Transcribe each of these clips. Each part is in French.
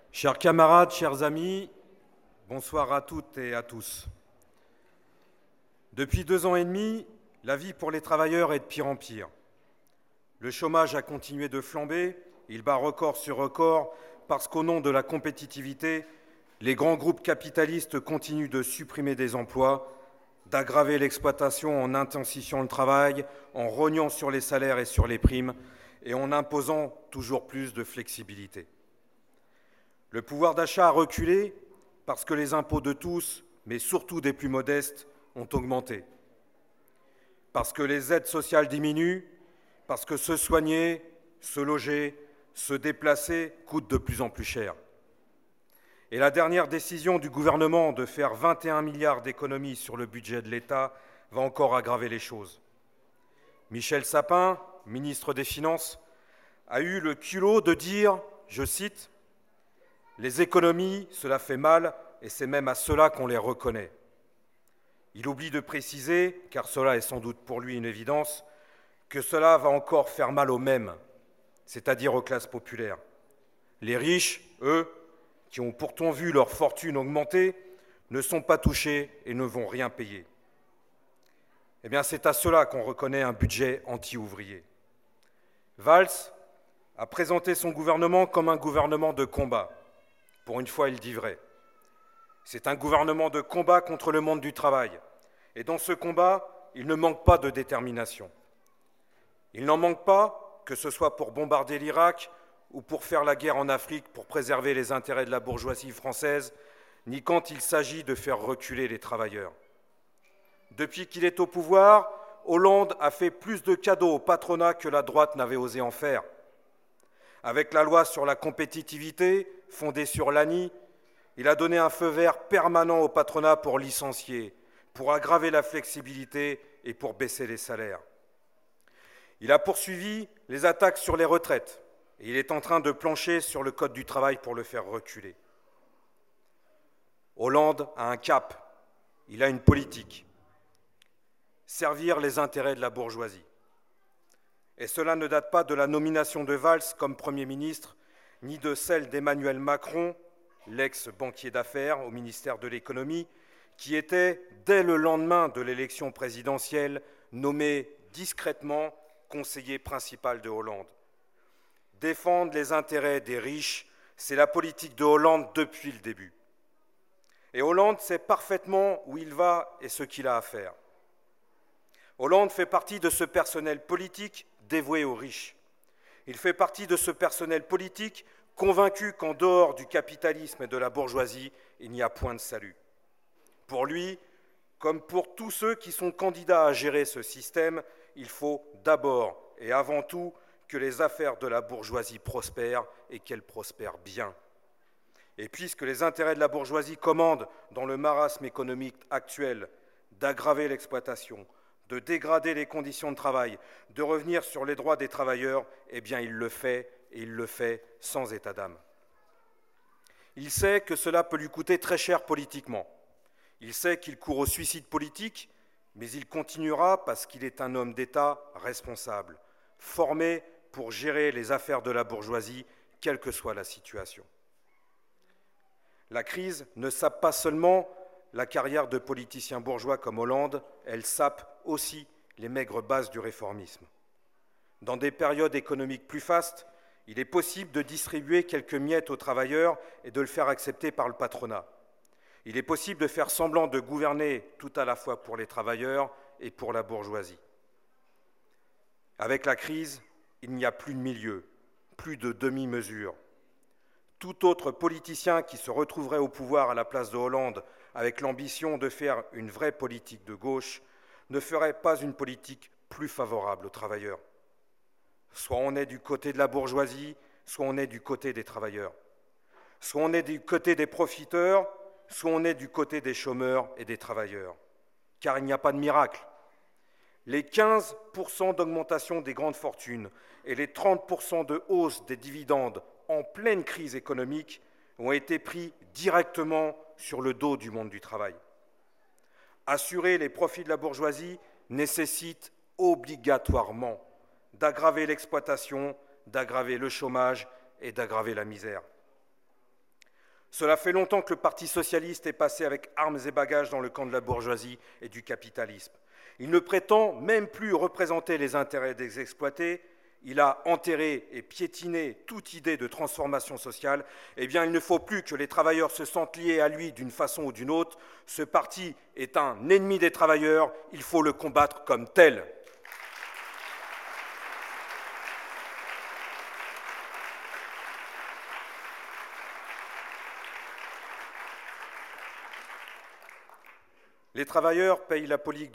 Chers camarades, chers amis, bonsoir à toutes et à tous. Depuis 2 ans et demi, la vie pour les travailleurs est de pire en pire. Le chômage a continué de flamber, il bat record sur record parce qu'au nom de la compétitivité, les grands groupes capitalistes continuent de supprimer des emplois, d'aggraver l'exploitation en intensifiant le travail, en rognant sur les salaires et sur les primes et en imposant toujours plus de flexibilité. Le pouvoir d'achat a reculé parce que les impôts de tous, mais surtout des plus modestes, ont augmenté. Parce que les aides sociales diminuent, parce que se soigner, se loger, se déplacer coûte de plus en plus cher. Et la dernière décision du gouvernement de faire 21 milliards d'économies sur le budget de l'État va encore aggraver les choses. Michel Sapin, ministre des Finances, a eu le culot de dire, je cite, « Les économies, cela fait mal, et c'est même à cela qu'on les reconnaît. » Il oublie de préciser, car cela est sans doute pour lui une évidence, que cela va encore faire mal aux mêmes, c'est-à-dire aux classes populaires. Les riches, eux, qui ont pourtant vu leur fortune augmenter, ne sont pas touchés et ne vont rien payer. Eh bien, c'est à cela qu'on reconnaît un budget anti-ouvrier. Valls a présenté son gouvernement comme un gouvernement de combat. Pour une fois, il dit vrai. C'est un gouvernement de combat contre le monde du travail. Et dans ce combat, il ne manque pas de détermination. Il n'en manque pas, que ce soit pour bombarder l'Irak ou pour faire la guerre en Afrique pour préserver les intérêts de la bourgeoisie française, ni quand il s'agit de faire reculer les travailleurs. Depuis qu'il est au pouvoir, Hollande a fait plus de cadeaux au patronat que la droite n'avait osé en faire. Avec la loi sur la compétitivité, fondée sur l'ANI, il a donné un feu vert permanent au patronat pour licencier, pour aggraver la flexibilité et pour baisser les salaires. Il a poursuivi les attaques sur les retraites et il est en train de plancher sur le code du travail pour le faire reculer. Hollande a un cap, il a une politique. Servir les intérêts de la bourgeoisie. Et cela ne date pas de la nomination de Valls comme Premier ministre, ni de celle d'Emmanuel Macron, l'ex-banquier d'affaires au ministère de l'économie, qui était, dès le lendemain de l'élection présidentielle, nommé discrètement conseiller principal de Hollande. Défendre les intérêts des riches, c'est la politique de Hollande depuis le début. Et Hollande sait parfaitement où il va et ce qu'il a à faire. Hollande fait partie de ce personnel politique dévoué aux riches. Il fait partie de ce personnel politique convaincu qu'en dehors du capitalisme et de la bourgeoisie, il n'y a point de salut. Pour lui, comme pour tous ceux qui sont candidats à gérer ce système, il faut d'abord et avant tout que les affaires de la bourgeoisie prospèrent et qu'elles prospèrent bien. Et puisque les intérêts de la bourgeoisie commandent dans le marasme économique actuel d'aggraver l'exploitation, de dégrader les conditions de travail, de revenir sur les droits des travailleurs, eh bien il le fait, et il le fait sans état d'âme. Il sait que cela peut lui coûter très cher politiquement. Il sait qu'il court au suicide politique, mais il continuera parce qu'il est un homme d'État responsable, formé pour gérer les affaires de la bourgeoisie, quelle que soit la situation. La crise ne sape pas seulement la carrière de politiciens bourgeois comme Hollande, elle sape aussi les maigres bases du réformisme. Dans des périodes économiques plus fastes, il est possible de distribuer quelques miettes aux travailleurs et de le faire accepter par le patronat. Il est possible de faire semblant de gouverner tout à la fois pour les travailleurs et pour la bourgeoisie. Avec la crise, il n'y a plus de milieu, plus de demi-mesure. Tout autre politicien qui se retrouverait au pouvoir à la place de Hollande avec l'ambition de faire une vraie politique de gauche ne ferait pas une politique plus favorable aux travailleurs. Soit on est du côté de la bourgeoisie, soit on est du côté des travailleurs. Soit on est du côté des profiteurs, soit on est du côté des chômeurs et des travailleurs. Car il n'y a pas de miracle. Les 15% d'augmentation des grandes fortunes et les 30% de hausse des dividendes en pleine crise économique ont été pris directement sur le dos du monde du travail. Assurer les profits de la bourgeoisie nécessite obligatoirement d'aggraver l'exploitation, d'aggraver le chômage et d'aggraver la misère. Cela fait longtemps que le Parti socialiste est passé avec armes et bagages dans le camp de la bourgeoisie et du capitalisme. Il ne prétend même plus représenter les intérêts des exploités. Il a enterré et piétiné toute idée de transformation sociale. Eh bien, il ne faut plus que les travailleurs se sentent liés à lui d'une façon ou d'une autre. Ce parti est un ennemi des travailleurs. Il faut le combattre comme tel. Les travailleurs payent la politique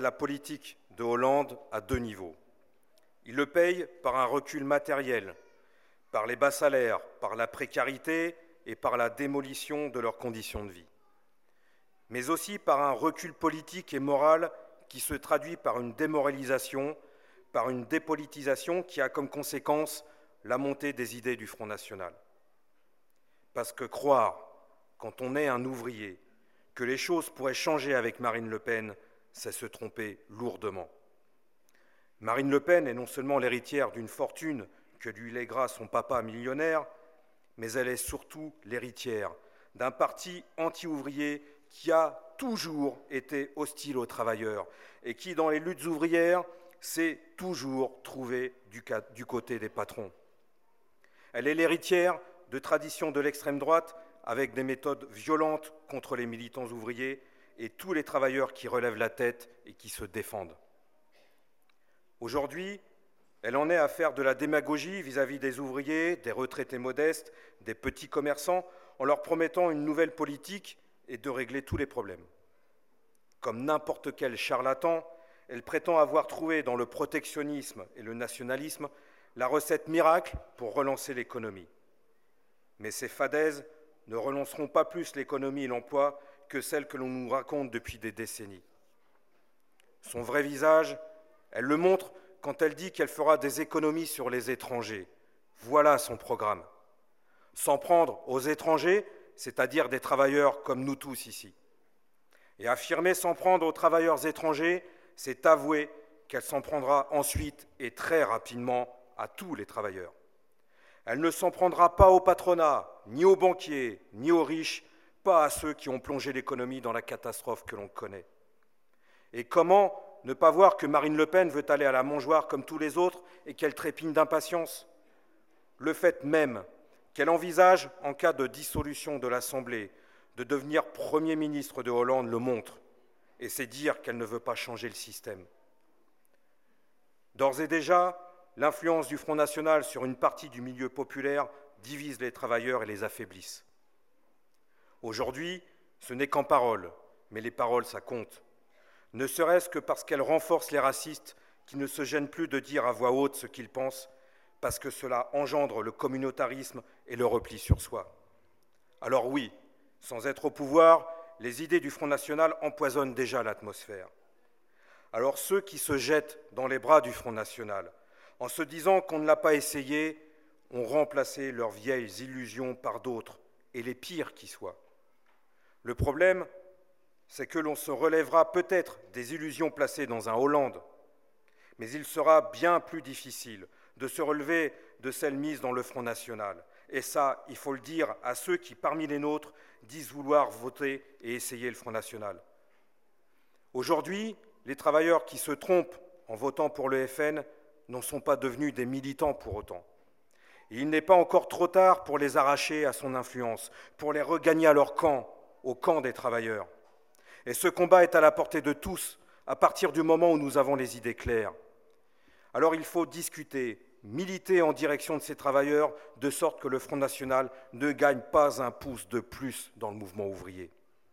de Hollande à deux niveaux. Ils le payent par un recul matériel, par les bas salaires, par la précarité et par la démolition de leurs conditions de vie. Mais aussi par un recul politique et moral qui se traduit par une démoralisation, par une dépolitisation qui a comme conséquence la montée des idées du Front National. Parce que croire, quand on est un ouvrier, que les choses pourraient changer avec Marine Le Pen, c'est se tromper lourdement. Marine Le Pen est non seulement l'héritière d'une fortune que lui lèguera son papa millionnaire, mais elle est surtout l'héritière d'un parti anti-ouvrier qui a toujours été hostile aux travailleurs et qui, dans les luttes ouvrières, s'est toujours trouvé du côté des patrons. Elle est l'héritière de traditions de l'extrême droite avec des méthodes violentes contre les militants ouvriers et tous les travailleurs qui relèvent la tête et qui se défendent. Aujourd'hui, elle en est à faire de la démagogie vis-à-vis des ouvriers, des retraités modestes, des petits commerçants, en leur promettant une nouvelle politique et de régler tous les problèmes. Comme n'importe quel charlatan, elle prétend avoir trouvé dans le protectionnisme et le nationalisme la recette miracle pour relancer l'économie. Mais ces fadaises ne relanceront pas plus l'économie et l'emploi que celles que l'on nous raconte depuis des décennies. Son vrai visage, elle le montre quand elle dit qu'elle fera des économies sur les étrangers. Voilà son programme. S'en prendre aux étrangers, c'est-à-dire des travailleurs comme nous tous ici. Et affirmer s'en prendre aux travailleurs étrangers, c'est avouer qu'elle s'en prendra ensuite et très rapidement à tous les travailleurs. Elle ne s'en prendra pas au patronat, ni aux banquiers, ni aux riches, pas à ceux qui ont plongé l'économie dans la catastrophe que l'on connaît. Et comment ne pas voir que Marine Le Pen veut aller à la mangeoire comme tous les autres et qu'elle trépigne d'impatience ? Le fait même qu'elle envisage, en cas de dissolution de l'Assemblée, de devenir Premier ministre de Hollande le montre, et c'est dire qu'elle ne veut pas changer le système. D'ores et déjà, l'influence du Front National sur une partie du milieu populaire divise les travailleurs et les affaiblisse. Aujourd'hui, ce n'est qu'en paroles, mais les paroles, ça compte. Ne serait-ce que parce qu'elles renforcent les racistes qui ne se gênent plus de dire à voix haute ce qu'ils pensent, parce que cela engendre le communautarisme et le repli sur soi. Alors oui, sans être au pouvoir, les idées du Front National empoisonnent déjà l'atmosphère. Alors ceux qui se jettent dans les bras du Front National, en se disant qu'on ne l'a pas essayé, ont remplacé leurs vieilles illusions par d'autres, et les pires qui soient. Le problème, c'est que l'on se relèvera peut-être des illusions placées dans un Hollande, mais il sera bien plus difficile de se relever de celles mises dans le Front National. Et ça, il faut le dire à ceux qui, parmi les nôtres, disent vouloir voter et essayer le Front National. Aujourd'hui, les travailleurs qui se trompent en votant pour le FN n'en sont pas devenus des militants pour autant. Et il n'est pas encore trop tard pour les arracher à son influence, pour les regagner à leur camp, au camp des travailleurs. Et ce combat est à la portée de tous, à partir du moment où nous avons les idées claires. Alors il faut discuter, militer en direction de ces travailleurs, de sorte que le Front National ne gagne pas un pouce de plus dans le mouvement ouvrier.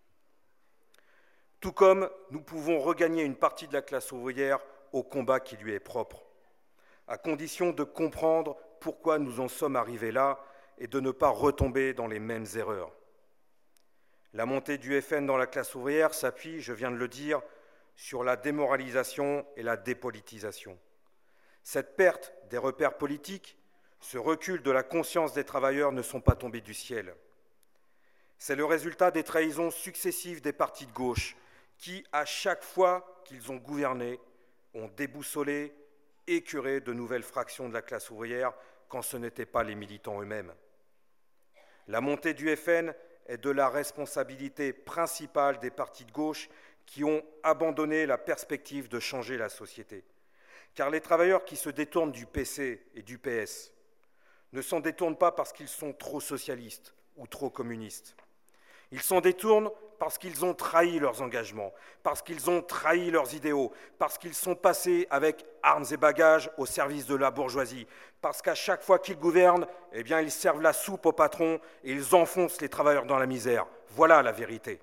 Tout comme nous pouvons regagner une partie de la classe ouvrière au combat qui lui est propre, à condition de comprendre pourquoi nous en sommes arrivés là et de ne pas retomber dans les mêmes erreurs. La montée du FN dans la classe ouvrière s'appuie, je viens de le dire, sur la démoralisation et la dépolitisation. Cette perte des repères politiques, ce recul de la conscience des travailleurs ne sont pas tombés du ciel. C'est le résultat des trahisons successives des partis de gauche qui, à chaque fois qu'ils ont gouverné, ont déboussolé, écœuré de nouvelles fractions de la classe ouvrière quand ce n'étaient pas les militants eux-mêmes. La montée du FN est de la responsabilité principale des partis de gauche qui ont abandonné la perspective de changer la société. Car les travailleurs qui se détournent du PC et du PS ne s'en détournent pas parce qu'ils sont trop socialistes ou trop communistes. Ils s'en détournent parce qu'ils ont trahi leurs engagements, parce qu'ils ont trahi leurs idéaux, parce qu'ils sont passés avec armes et bagages au service de la bourgeoisie, parce qu'à chaque fois qu'ils gouvernent, eh bien, ils servent la soupe aux patrons et ils enfoncent les travailleurs dans la misère. Voilà la vérité.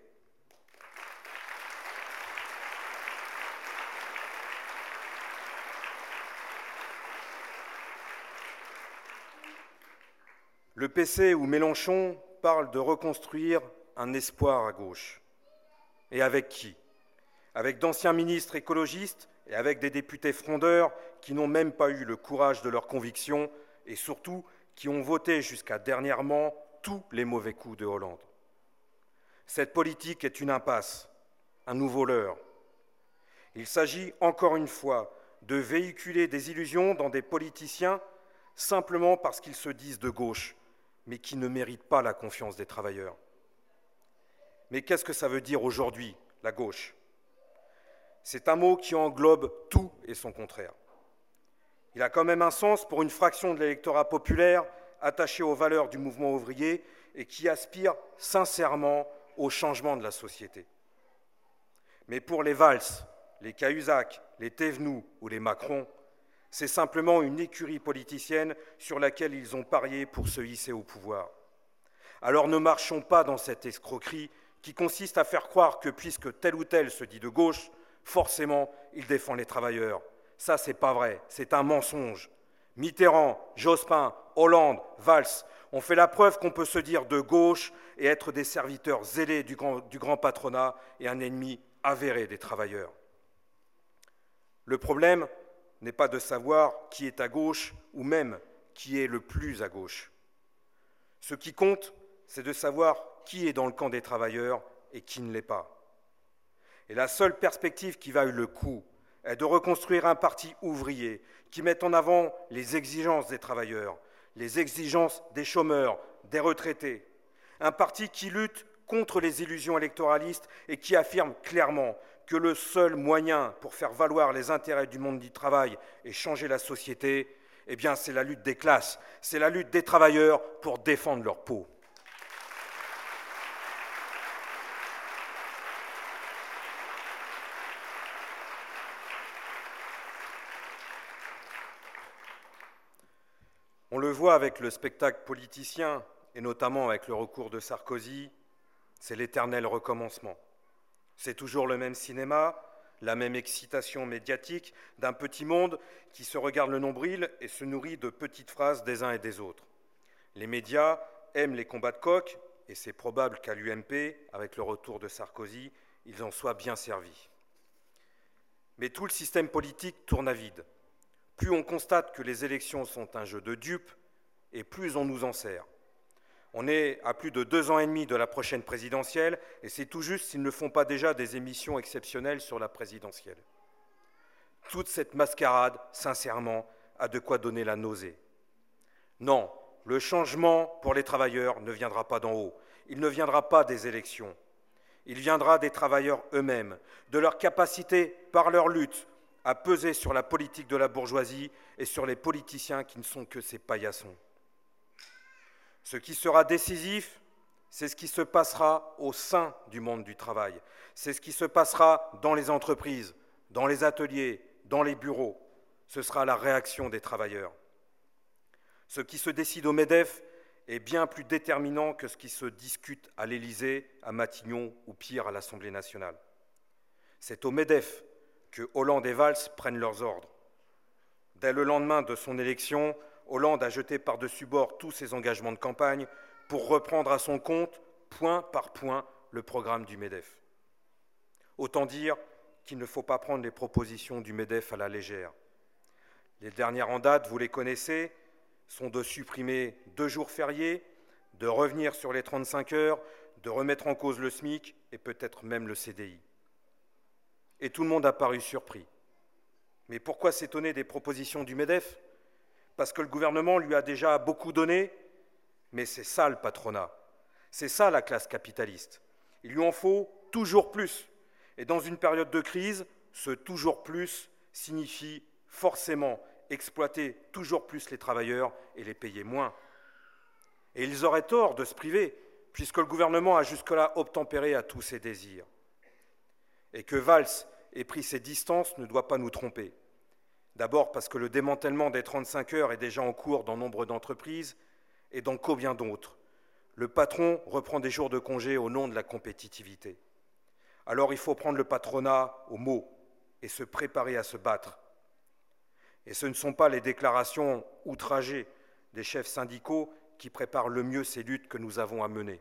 Le PC ou Mélenchon parle de reconstruire un espoir à gauche. Et avec qui? Avec d'anciens ministres écologistes et avec des députés frondeurs qui n'ont même pas eu le courage de leurs convictions et surtout qui ont voté jusqu'à dernièrement tous les mauvais coups de Hollande. Cette politique est une impasse, un nouveau leurre. Il s'agit encore une fois de véhiculer des illusions dans des politiciens simplement parce qu'ils se disent de gauche, mais qui ne méritent pas la confiance des travailleurs. Mais qu'est-ce que ça veut dire aujourd'hui, la gauche? C'est un mot qui englobe tout et son contraire. Il a quand même un sens pour une fraction de l'électorat populaire attachée aux valeurs du mouvement ouvrier et qui aspire sincèrement au changement de la société. Mais pour les Valls, les Cahuzac, les Thévenoud ou les Macron, c'est simplement une écurie politicienne sur laquelle ils ont parié pour se hisser au pouvoir. Alors ne marchons pas dans cette escroquerie qui consiste à faire croire que puisque tel ou tel se dit de gauche, forcément, il défend les travailleurs. Ça, c'est pas vrai, c'est un mensonge. Mitterrand, Jospin, Hollande, Valls ont fait la preuve qu'on peut se dire de gauche et être des serviteurs zélés du grand patronat et un ennemi avéré des travailleurs. Le problème n'est pas de savoir qui est à gauche ou même qui est le plus à gauche. Ce qui compte, c'est de savoir qui est dans le camp des travailleurs et qui ne l'est pas. Et la seule perspective qui vaille le coup est de reconstruire un parti ouvrier qui mette en avant les exigences des travailleurs, les exigences des chômeurs, des retraités. Un parti qui lutte contre les illusions électoralistes et qui affirme clairement que le seul moyen pour faire valoir les intérêts du monde du travail et changer la société, eh bien, c'est la lutte des classes, c'est la lutte des travailleurs pour défendre leur peau. On le voit avec le spectacle politicien, et notamment avec le recours de Sarkozy, c'est l'éternel recommencement. C'est toujours le même cinéma, la même excitation médiatique d'un petit monde qui se regarde le nombril et se nourrit de petites phrases des uns et des autres. Les médias aiment les combats de coq, et c'est probable qu'à l'UMP, avec le retour de Sarkozy, ils en soient bien servis. Mais tout le système politique tourne à vide. Plus on constate que les élections sont un jeu de dupes, et plus on nous en sert. On est à plus de 2 ans et demi de la prochaine présidentielle, et c'est tout juste s'ils ne font pas déjà des émissions exceptionnelles sur la présidentielle. Toute cette mascarade, sincèrement, a de quoi donner la nausée. Non, le changement pour les travailleurs ne viendra pas d'en haut. Il ne viendra pas des élections. Il viendra des travailleurs eux-mêmes, de leur capacité, par leur lutte, à peser sur la politique de la bourgeoisie et sur les politiciens qui ne sont que ces paillassons. Ce qui sera décisif, c'est ce qui se passera au sein du monde du travail. C'est ce qui se passera dans les entreprises, dans les ateliers, dans les bureaux. Ce sera la réaction des travailleurs. Ce qui se décide au MEDEF est bien plus déterminant que ce qui se discute à l'Élysée, à Matignon ou pire à l'Assemblée nationale. C'est au MEDEF que Hollande et Valls prennent leurs ordres. Dès le lendemain de son élection, Hollande a jeté par-dessus bord tous ses engagements de campagne pour reprendre à son compte, point par point, le programme du MEDEF. Autant dire qu'il ne faut pas prendre les propositions du MEDEF à la légère. Les dernières en date, vous les connaissez, sont de supprimer 2 jours fériés, de revenir sur les 35 heures, de remettre en cause le SMIC et peut-être même le CDI. Et tout le monde a paru surpris. Mais pourquoi s'étonner des propositions du MEDEF ? Parce que le gouvernement lui a déjà beaucoup donné, mais c'est ça le patronat. C'est ça la classe capitaliste. Il lui en faut toujours plus. Et dans une période de crise, ce toujours plus signifie forcément exploiter toujours plus les travailleurs et les payer moins. Et ils auraient tort de se priver, puisque le gouvernement a jusque-là obtempéré à tous ses désirs. Et que Valls ait pris ses distances ne doit pas nous tromper. D'abord parce que le démantèlement des 35 heures est déjà en cours dans nombre d'entreprises et dans combien d'autres. Le patron reprend des jours de congé au nom de la compétitivité. Alors il faut prendre le patronat au mot et se préparer à se battre. Et ce ne sont pas les déclarations outragées des chefs syndicaux qui préparent le mieux ces luttes que nous avons à mener.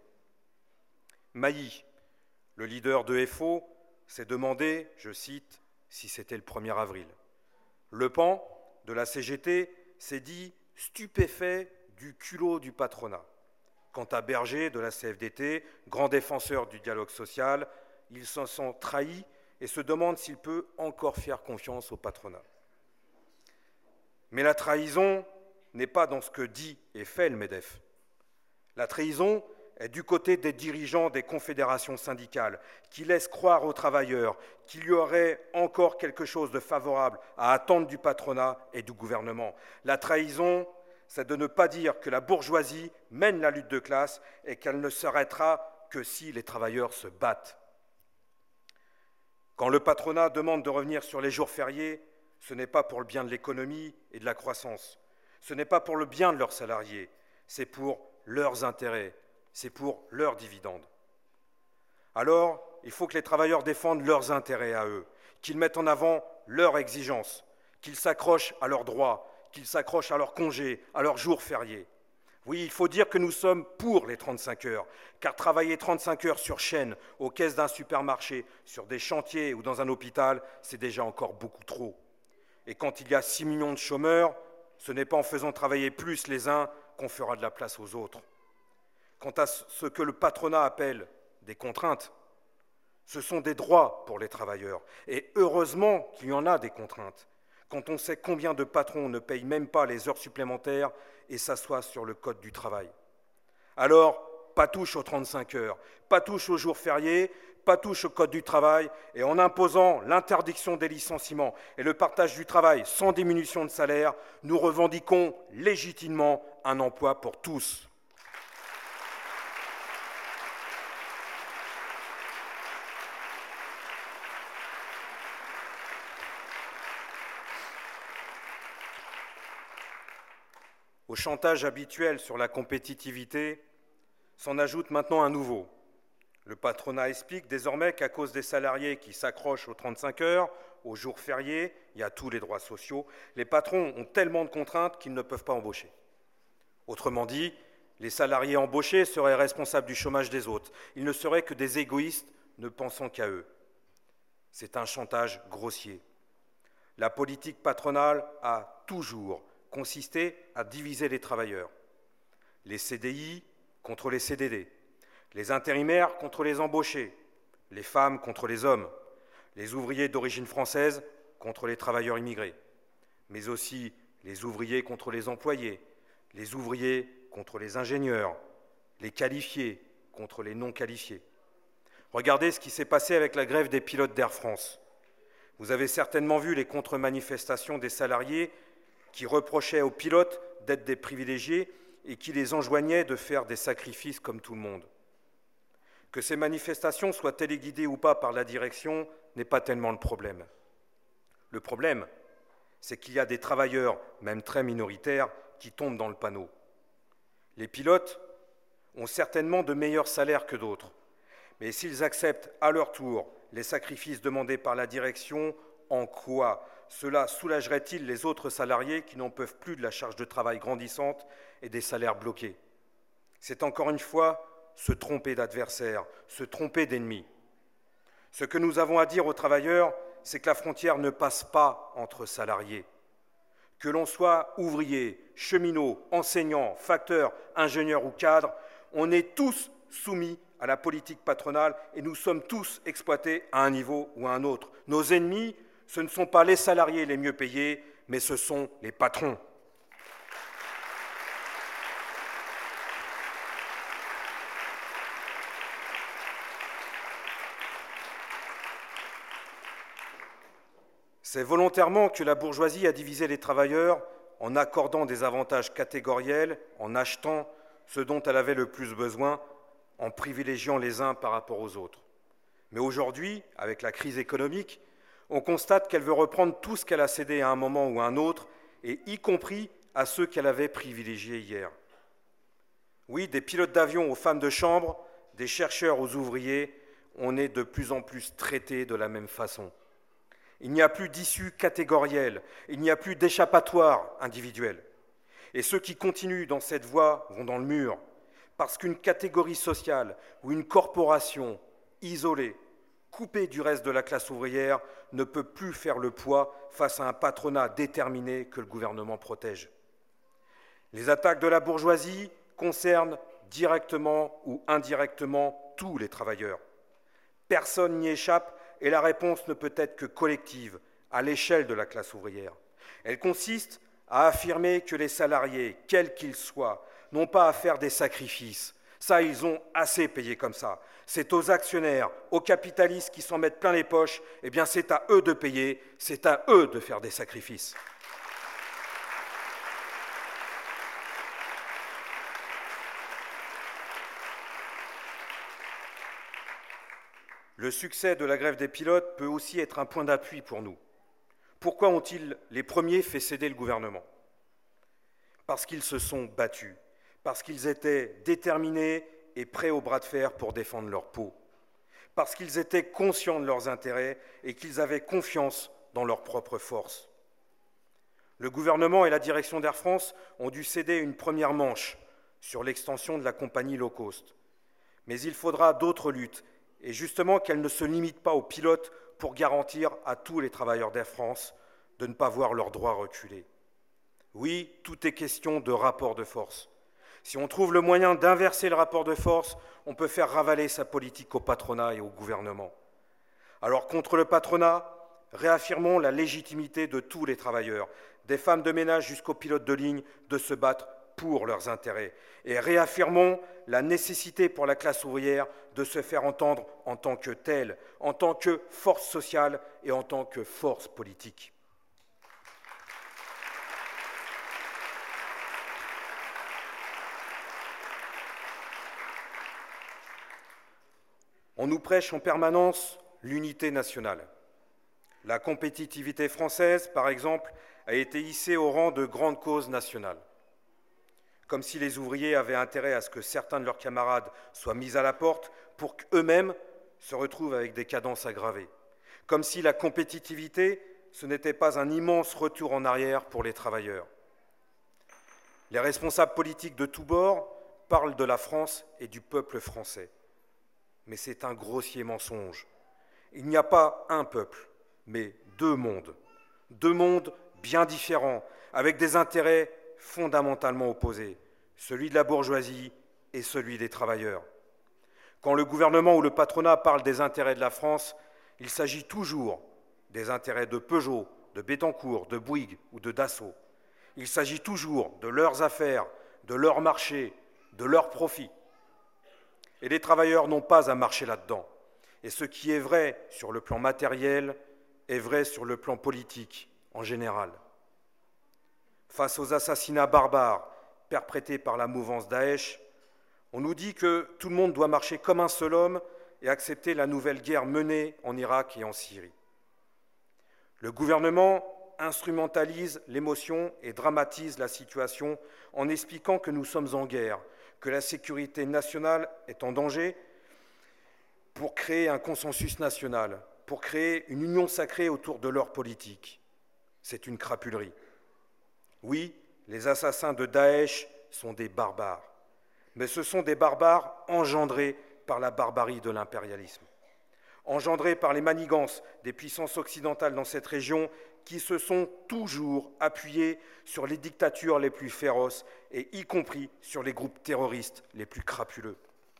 Mailly, le leader de FO, s'est demandé, je cite, si c'était le 1er avril. Le Pan, de la CGT, s'est dit stupéfait du culot du patronat. Quant à Berger, de la CFDT, grand défenseur du dialogue social, il s'en sent trahi et se demande s'il peut encore faire confiance au patronat. Mais la trahison n'est pas dans ce que dit et fait le MEDEF. La trahison est du côté des dirigeants des confédérations syndicales qui laissent croire aux travailleurs qu'il y aurait encore quelque chose de favorable à attendre du patronat et du gouvernement. La trahison, c'est de ne pas dire que la bourgeoisie mène la lutte de classe et qu'elle ne s'arrêtera que si les travailleurs se battent. Quand le patronat demande de revenir sur les jours fériés, ce n'est pas pour le bien de l'économie et de la croissance. Ce n'est pas pour le bien de leurs salariés, c'est pour leurs intérêts, c'est pour leurs dividendes. Alors, il faut que les travailleurs défendent leurs intérêts à eux, qu'ils mettent en avant leurs exigences, qu'ils s'accrochent à leurs droits, qu'ils s'accrochent à leurs congés, à leurs jours fériés. Oui, il faut dire que nous sommes pour les 35 heures, car travailler 35 heures sur chaîne, aux caisses d'un supermarché, sur des chantiers ou dans un hôpital, c'est déjà encore beaucoup trop. Et quand il y a 6 millions de chômeurs, ce n'est pas en faisant travailler plus les uns qu'on fera de la place aux autres. Quant à ce que le patronat appelle des contraintes, ce sont des droits pour les travailleurs. Et heureusement qu'il y en a des contraintes, quand on sait combien de patrons ne payent même pas les heures supplémentaires et s'assoient sur le code du travail. Alors, pas touche aux 35 heures, pas touche aux jours fériés, pas touche au code du travail, et en imposant l'interdiction des licenciements et le partage du travail sans diminution de salaire, nous revendiquons légitimement un emploi pour tous. Au chantage habituel sur la compétitivité, s'en ajoute maintenant un nouveau. Le patronat explique désormais qu'à cause des salariés qui s'accrochent aux 35 heures, aux jours fériés, il y a tous les droits sociaux, les patrons ont tellement de contraintes qu'ils ne peuvent pas embaucher. Autrement dit, les salariés embauchés seraient responsables du chômage des autres. Ils ne seraient que des égoïstes ne pensant qu'à eux. C'est un chantage grossier. La politique patronale a toujours consisté à diviser les travailleurs. Les CDI contre les CDD, les intérimaires contre les embauchés, les femmes contre les hommes, les ouvriers d'origine française contre les travailleurs immigrés, mais aussi les ouvriers contre les employés, les ouvriers contre les ingénieurs, les qualifiés contre les non qualifiés. Regardez ce qui s'est passé avec la grève des pilotes d'Air France. Vous avez certainement vu les contre-manifestations des salariés qui reprochaient aux pilotes d'être des privilégiés et qui les enjoignaient de faire des sacrifices comme tout le monde. Que ces manifestations soient téléguidées ou pas par la direction n'est pas tellement le problème. Le problème, c'est qu'il y a des travailleurs, même très minoritaires, qui tombent dans le panneau. Les pilotes ont certainement de meilleurs salaires que d'autres, mais s'ils acceptent à leur tour les sacrifices demandés par la direction, en quoi cela soulagerait-il les autres salariés qui n'en peuvent plus de la charge de travail grandissante et des salaires bloqués? C'est encore une fois se tromper d'adversaire, se tromper d'ennemi. Ce que nous avons à dire aux travailleurs, c'est que la frontière ne passe pas entre salariés. Que l'on soit ouvrier, cheminot, enseignant, facteur, ingénieur ou cadre, on est tous soumis à la politique patronale et nous sommes tous exploités à un niveau ou à un autre. Nos ennemis, ce ne sont pas les salariés les mieux payés, mais ce sont les patrons. C'est volontairement que la bourgeoisie a divisé les travailleurs en accordant des avantages catégoriels, en achetant ce dont elle avait le plus besoin, en privilégiant les uns par rapport aux autres. Mais aujourd'hui, avec la crise économique, on constate qu'elle veut reprendre tout ce qu'elle a cédé à un moment ou à un autre, et y compris à ceux qu'elle avait privilégiés hier. Oui, des pilotes d'avion aux femmes de chambre, des chercheurs aux ouvriers, on est de plus en plus traités de la même façon. Il n'y a plus d'issue catégorielle, il n'y a plus d'échappatoire individuel. Et ceux qui continuent dans cette voie vont dans le mur, parce qu'une catégorie sociale ou une corporation isolée, coupée du reste de la classe ouvrière, ne peut plus faire le poids face à un patronat déterminé que le gouvernement protège. Les attaques de la bourgeoisie concernent directement ou indirectement tous les travailleurs. Personne n'y échappe et la réponse ne peut être que collective, à l'échelle de la classe ouvrière. Elle consiste à affirmer que les salariés, quels qu'ils soient, n'ont pas à faire des sacrifices. Ça, ils ont assez payé comme ça. C'est aux actionnaires, aux capitalistes qui s'en mettent plein les poches, eh bien c'est à eux de payer, c'est à eux de faire des sacrifices. Le succès de la grève des pilotes peut aussi être un point d'appui pour nous. Pourquoi ont-ils, les premiers, fait céder le gouvernement ? Parce qu'ils se sont battus, parce qu'ils étaient déterminés et prêts au bras de fer pour défendre leur peau, parce qu'ils étaient conscients de leurs intérêts et qu'ils avaient confiance dans leur propre force. Le gouvernement et la direction d'Air France ont dû céder une première manche sur l'extension de la compagnie low cost. Mais il faudra d'autres luttes, et justement qu'elles ne se limitent pas aux pilotes pour garantir à tous les travailleurs d'Air France de ne pas voir leurs droits reculer. Oui, tout est question de rapport de force. Si on trouve le moyen d'inverser le rapport de force, on peut faire ravaler sa politique au patronat et au gouvernement. Alors contre le patronat, réaffirmons la légitimité de tous les travailleurs, des femmes de ménage jusqu'aux pilotes de ligne, de se battre pour leurs intérêts. Et réaffirmons la nécessité pour la classe ouvrière de se faire entendre en tant que telle, en tant que force sociale et en tant que force politique. On nous prêche en permanence l'unité nationale. La compétitivité française, par exemple, a été hissée au rang de grande cause nationale. Comme si les ouvriers avaient intérêt à ce que certains de leurs camarades soient mis à la porte pour qu'eux-mêmes se retrouvent avec des cadences aggravées. Comme si la compétitivité, ce n'était pas un immense retour en arrière pour les travailleurs. Les responsables politiques de tous bords parlent de la France et du peuple français. Mais c'est un grossier mensonge. Il n'y a pas un peuple, mais deux mondes bien différents, avec des intérêts fondamentalement opposés, celui de la bourgeoisie et celui des travailleurs. Quand le gouvernement ou le patronat parle des intérêts de la France, il s'agit toujours des intérêts de Peugeot, de Bettencourt, de Bouygues ou de Dassault. Il s'agit toujours de leurs affaires, de leur marché, de leurs profits. Et les travailleurs n'ont pas à marcher là-dedans. Et ce qui est vrai sur le plan matériel est vrai sur le plan politique en général. Face aux assassinats barbares perpétrés par la mouvance Daesh, on nous dit que tout le monde doit marcher comme un seul homme et accepter la nouvelle guerre menée en Irak et en Syrie. Le gouvernement instrumentalise l'émotion et dramatise la situation en expliquant que nous sommes en guerre, que la sécurité nationale est en danger, pour créer un consensus national, pour créer une union sacrée autour de leur politique. C'est une crapulerie. Oui, les assassins de Daesh sont des barbares, mais ce sont des barbares engendrés par la barbarie de l'impérialisme, engendrés par les manigances des puissances occidentales dans cette région qui se sont toujours appuyées sur les dictatures les plus féroces et y compris sur les groupes terroristes les plus crapuleux.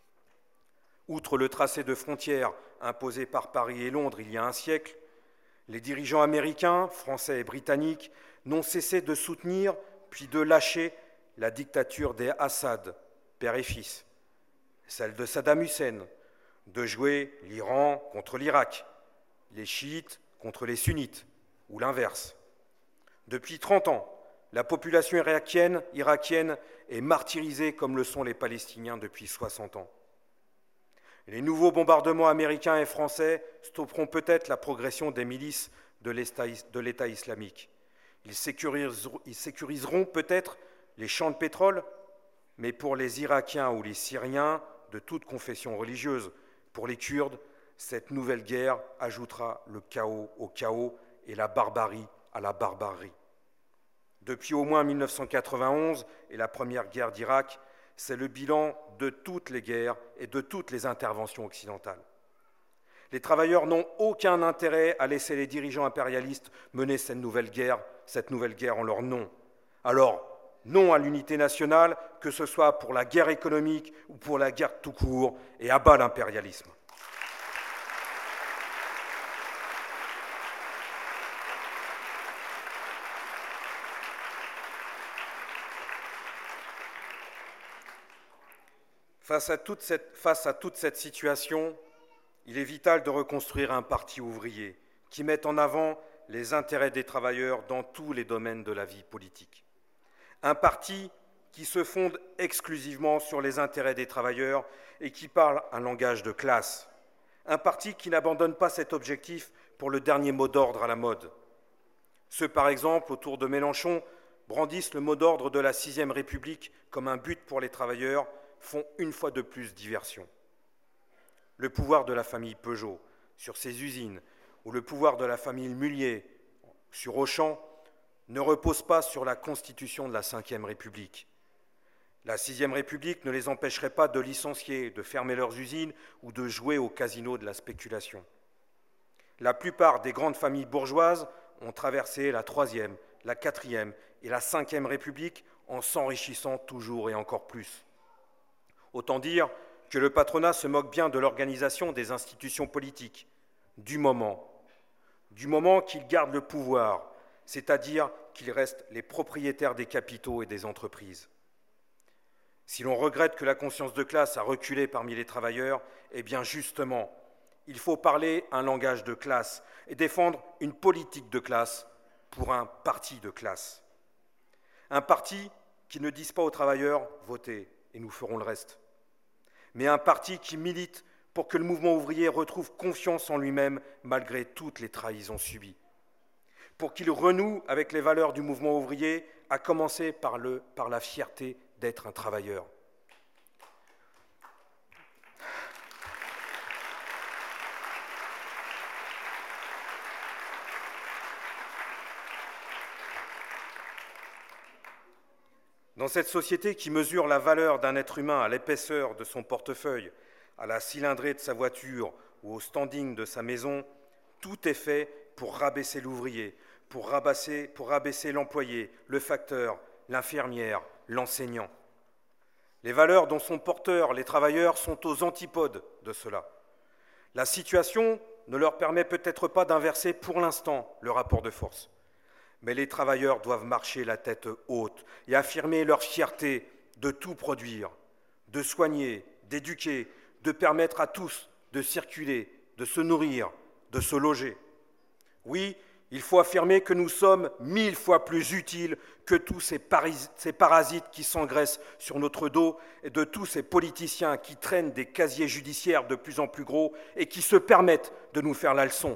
Outre le tracé de frontières imposé par Paris et Londres il y a un siècle, les dirigeants américains, français et britanniques n'ont cessé de soutenir puis de lâcher la dictature des Assad, père et fils, celle de Saddam Hussein, de jouer l'Iran contre l'Irak, les chiites contre les sunnites, ou l'inverse. Depuis 30 ans, la population irakienne est martyrisée comme le sont les Palestiniens depuis 60 ans. Les nouveaux bombardements américains et français stopperont peut-être la progression des milices de l'État islamique. Ils sécuriseront peut-être les champs de pétrole, mais pour les Irakiens ou les Syriens de toute confession religieuse, pour les Kurdes, cette nouvelle guerre ajoutera le chaos au chaos et la barbarie à la barbarie. Depuis au moins 1991 et la première guerre d'Irak, c'est le bilan de toutes les guerres et de toutes les interventions occidentales. Les travailleurs n'ont aucun intérêt à laisser les dirigeants impérialistes mener cette nouvelle guerre en leur nom. Alors, non à l'unité nationale, que ce soit pour la guerre économique ou pour la guerre tout court, et à bas l'impérialisme. Face à toute cette situation, il est vital de reconstruire un parti ouvrier qui mette en avant les intérêts des travailleurs dans tous les domaines de la vie politique. Un parti qui se fonde exclusivement sur les intérêts des travailleurs et qui parle un langage de classe. Un parti qui n'abandonne pas cet objectif pour le dernier mot d'ordre à la mode. Ceux, par exemple, autour de Mélenchon, brandissent le mot d'ordre de la 6e République comme un but pour les travailleurs, font une fois de plus diversion. Le pouvoir de la famille Peugeot sur ses usines ou le pouvoir de la famille Mullier sur Auchan ne repose pas sur la constitution de la 5e République. La 6e République ne les empêcherait pas de licencier, de fermer leurs usines ou de jouer au casino de la spéculation. La plupart des grandes familles bourgeoises ont traversé la 3e, la 4e et la 5e République en s'enrichissant toujours et encore plus. Autant dire que le patronat se moque bien de l'organisation des institutions politiques, du moment qu'ils gardent le pouvoir, c'est-à-dire qu'ils restent les propriétaires des capitaux et des entreprises. Si l'on regrette que la conscience de classe a reculé parmi les travailleurs, eh bien justement, il faut parler un langage de classe et défendre une politique de classe pour un parti de classe. Un parti qui ne dise pas aux travailleurs « votez et nous ferons le reste », mais un parti qui milite pour que le mouvement ouvrier retrouve confiance en lui-même malgré toutes les trahisons subies, pour qu'il renoue avec les valeurs du mouvement ouvrier, à commencer par la fierté d'être un travailleur. Dans cette société qui mesure la valeur d'un être humain à l'épaisseur de son portefeuille, à la cylindrée de sa voiture ou au standing de sa maison, tout est fait pour rabaisser l'ouvrier, pour rabaisser l'employé, le facteur, l'infirmière, l'enseignant. Les valeurs dont sont porteurs les travailleurs sont aux antipodes de cela. La situation ne leur permet peut-être pas d'inverser pour l'instant le rapport de force. Mais les travailleurs doivent marcher la tête haute et affirmer leur fierté de tout produire, de soigner, d'éduquer, de permettre à tous de circuler, de se nourrir, de se loger. Oui, il faut affirmer que nous sommes 1000 fois plus utiles que tous ces parasites qui s'engraissent sur notre dos et de tous ces politiciens qui traînent des casiers judiciaires de plus en plus gros et qui se permettent de nous faire la leçon.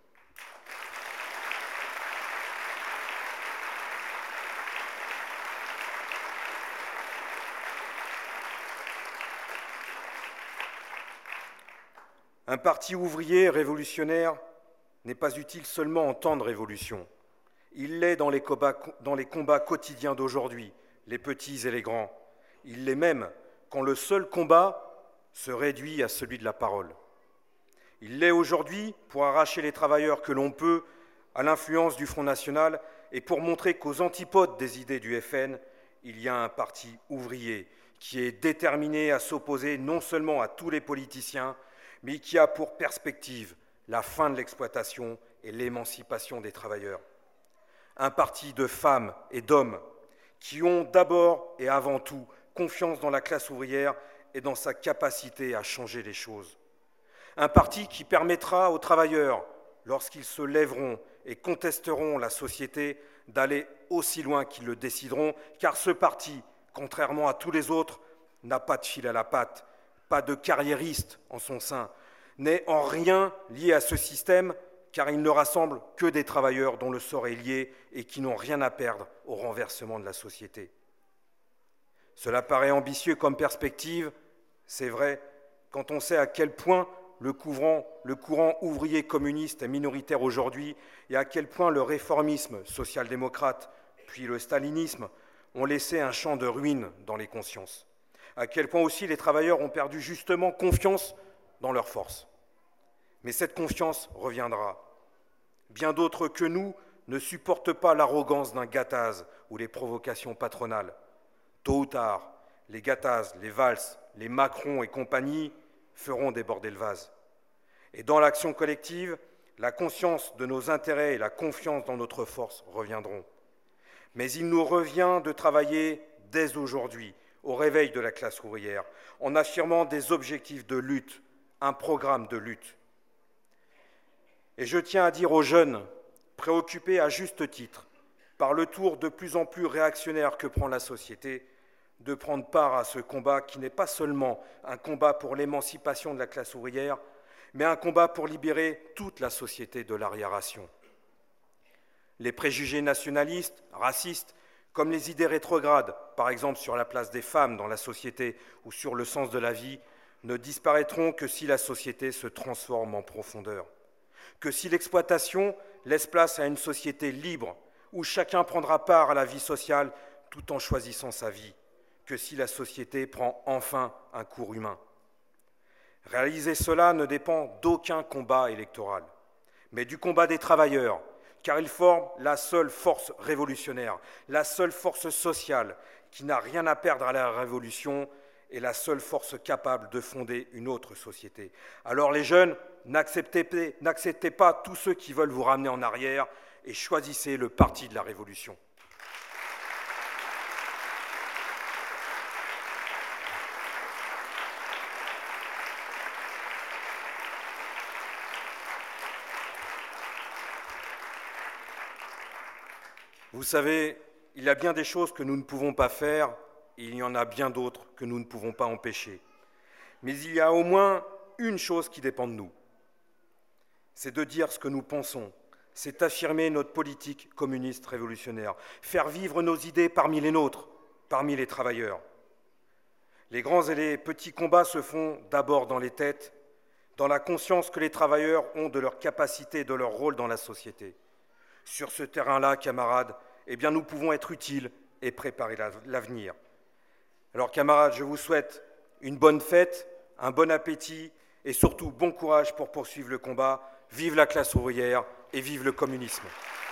Un parti ouvrier révolutionnaire n'est pas utile seulement en temps de révolution. Il l'est dans les combats quotidiens d'aujourd'hui, les petits et les grands. Il l'est même quand le seul combat se réduit à celui de la parole. Il l'est aujourd'hui pour arracher les travailleurs que l'on peut à l'influence du Front National et pour montrer qu'aux antipodes des idées du FN, il y a un parti ouvrier qui est déterminé à s'opposer non seulement à tous les politiciens, mais qui a pour perspective la fin de l'exploitation et l'émancipation des travailleurs. Un parti de femmes et d'hommes qui ont d'abord et avant tout confiance dans la classe ouvrière et dans sa capacité à changer les choses. Un parti qui permettra aux travailleurs lorsqu'ils se lèveront et contesteront la société, d'aller aussi loin qu'ils le décideront, car ce parti, contrairement à tous les autres, n'a pas de fil à la patte, pas de carriériste en son sein, n'est en rien lié à ce système, car il ne rassemble que des travailleurs dont le sort est lié et qui n'ont rien à perdre au renversement de la société. Cela paraît ambitieux comme perspective, c'est vrai, quand on sait à quel point le courant ouvrier communiste est minoritaire aujourd'hui et à quel point le réformisme social-démocrate, puis le stalinisme, ont laissé un champ de ruines dans les consciences. À quel point aussi les travailleurs ont perdu justement confiance dans leurs forces. Mais cette confiance reviendra. Bien d'autres que nous ne supportent pas l'arrogance d'un Gattaz ou les provocations patronales. Tôt ou tard, les Gattaz, les Valls, les Macron et compagnie feront déborder le vase. Et dans l'action collective, la conscience de nos intérêts et la confiance dans notre force reviendront. Mais il nous revient de travailler dès aujourd'hui au réveil de la classe ouvrière, en affirmant des objectifs de lutte, un programme de lutte. Et je tiens à dire aux jeunes, préoccupés à juste titre par le tour de plus en plus réactionnaire que prend la société, de prendre part à ce combat qui n'est pas seulement un combat pour l'émancipation de la classe ouvrière, mais un combat pour libérer toute la société de l'arriération. Les préjugés nationalistes, racistes, comme les idées rétrogrades, par exemple sur la place des femmes dans la société ou sur le sens de la vie, ne disparaîtront que si la société se transforme en profondeur. Que si l'exploitation laisse place à une société libre, où chacun prendra part à la vie sociale tout en choisissant sa vie. Que si la société prend enfin un cours humain. Réaliser cela ne dépend d'aucun combat électoral, mais du combat des travailleurs, car ils forment la seule force révolutionnaire, la seule force sociale qui n'a rien à perdre à la révolution et la seule force capable de fonder une autre société. Alors les jeunes, n'acceptez pas tous ceux qui veulent vous ramener en arrière et choisissez le parti de la révolution. Vous savez, il y a bien des choses que nous ne pouvons pas faire, et il y en a bien d'autres que nous ne pouvons pas empêcher. Mais il y a au moins une chose qui dépend de nous. C'est de dire ce que nous pensons, c'est affirmer notre politique communiste révolutionnaire, faire vivre nos idées parmi les nôtres, parmi les travailleurs. Les grands et les petits combats se font d'abord dans les têtes, dans la conscience que les travailleurs ont de leur capacité et de leur rôle dans la société. Sur ce terrain-là, camarades, eh bien, nous pouvons être utiles et préparer l'avenir. Alors, camarades, je vous souhaite une bonne fête, un bon appétit et surtout bon courage pour poursuivre le combat. Vive la classe ouvrière et vive le communisme.